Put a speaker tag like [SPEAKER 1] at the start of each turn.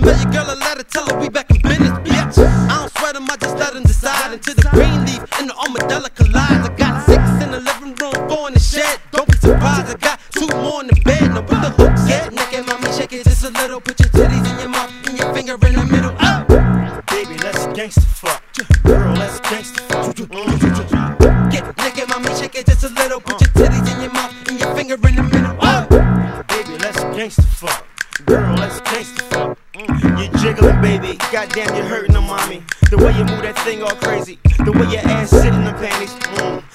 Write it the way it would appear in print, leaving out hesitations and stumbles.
[SPEAKER 1] Tell your girl a letter, tell her we back in business, bitch. I don't sweat them, I just let them decide. Until the green leaf and the armadillo collide. I got 6 in the living room, 4 in the shed. Don't be surprised, I got 2 more in the bed. Now put the hooks, get naked, mommy, shake it just a little. Put your titties in your mouth and your finger in the middle.
[SPEAKER 2] Baby, let's gangsta fuck. Girl, let's gangsta fuck.
[SPEAKER 1] Get naked, mommy, shake it just a little. Put your titties in your mouth and your finger in the middle.
[SPEAKER 2] Baby, let's gangsta fuck. Girl, let's gangsta fuck. You jiggling, baby. Goddamn, you're hurting them, mommy. The way you move that thing all crazy. The way your ass sit in the panties.